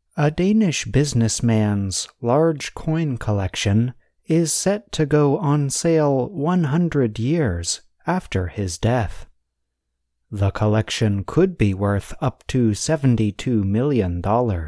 A Danish businessman's large coin collection is set to go on sale 100 years after his death. The collection could be worth up to $72 million.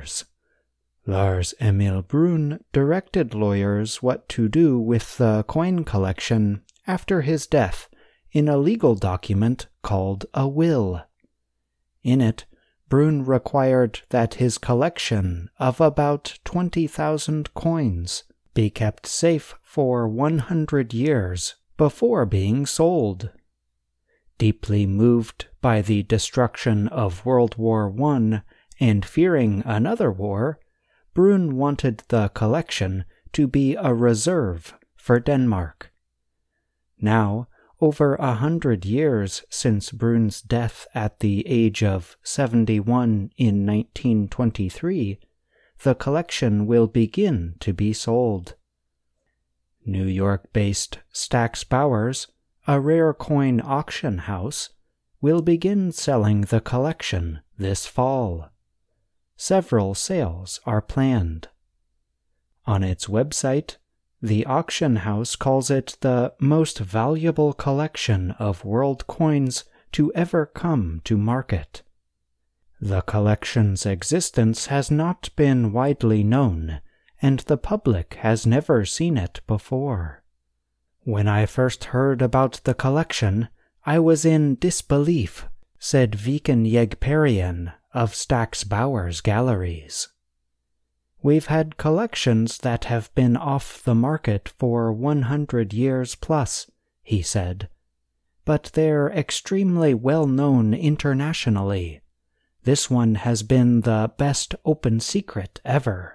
Lars Emil Brun directed lawyers what to do with the coin collection after his death in a legal document called a will. In it, Brun required that his collection of about 20,000 coins be kept safe for 100 years before being sold. Deeply moved by the destruction of World War I and fearing another war, Brun wanted the collection to be a reserve for Denmark. Now, over 100 years since Brun's death at the age of 71 in 1923, the collection will begin to be sold. New York-based Stack's Bowers, a rare coin auction house, will begin selling the collection this fall. Several sales are planned. On its website, the auction house calls it the most valuable collection of world coins to ever come to market. The collection's existence has not been widely known, and the public has never seen it before. When I first heard about the collection, I was in disbelief, said Viken Yegperian of Stack's Bowers Galleries. We've had collections that have been off the market for 100 years plus, he said, but they're extremely well known internationally. This one has been the best open secret ever.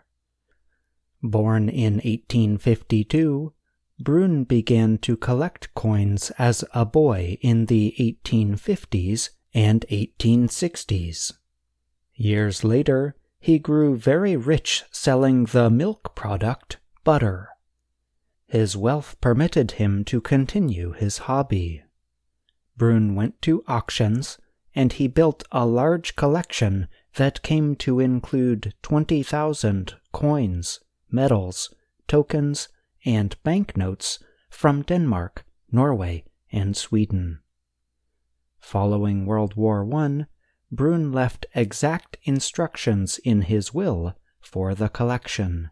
Born in 1852, Brun began to collect coins as a boy in the 1850s and 1860s. Years later, he grew very rich selling the milk product, butter. His wealth permitted him to continue his hobby. Brun went to auctions, and he built a large collection that came to include 20,000 coins, medals, tokens, and banknotes from Denmark, Norway, and Sweden. Following World War I, Brun left exact instructions in his will for the collection.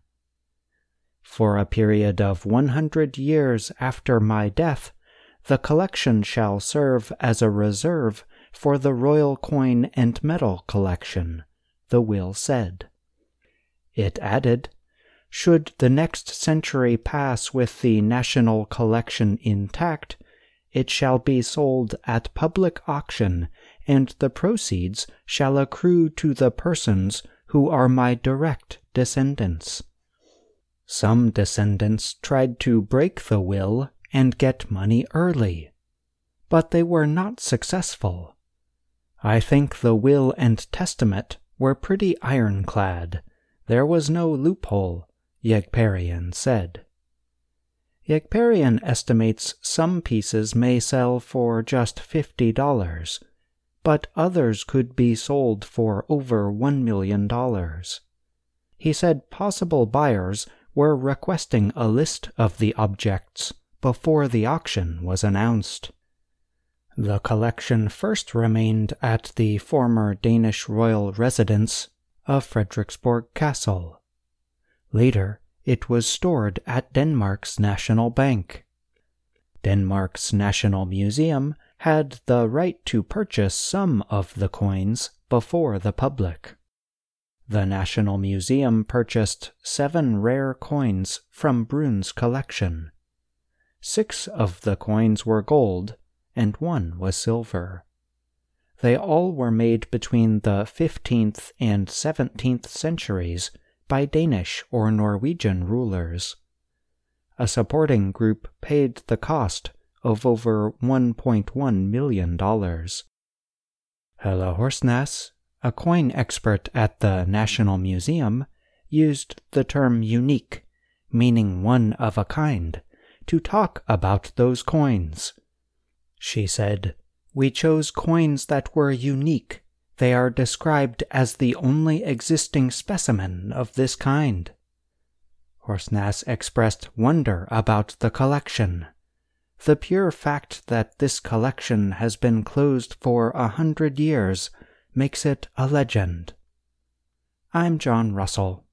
For a period of 100 years after my death, the collection shall serve as a reserve for the Royal Coin and Medal Collection, the will said. It added, should the next century pass with the national collection intact, it shall be sold at public auction, and the proceeds shall accrue to the persons who are my direct descendants. Some descendants tried to break the will and get money early, but they were not successful. I think the will and testament were pretty ironclad. There was no loophole, Yegperian said. Yegperian estimates some pieces may sell for just $50, but others could be sold for over $1 million. He said possible buyers were requesting a list of the objects before the auction was announced. The collection first remained at the former Danish royal residence of Frederiksborg Castle. Later, it was stored at Denmark's National Bank. Denmark's National Museum had the right to purchase some of the coins before the public. The National Museum purchased 7 rare coins from Brun's collection. 6 of the coins were gold, and 1 was silver. They all were made between the 15th and 17th centuries by Danish or Norwegian rulers. A supporting group paid the cost of over $1.1 million. Helle Horsnæs, a coin expert at the National Museum, used the term unique, meaning one of a kind, to talk about those coins. She said, "We chose coins that were unique, They are described as the only existing specimen of this kind. Horsnass expressed wonder about the collection. The pure fact that this collection has been closed for 100 years makes it a legend. I'm John Russell.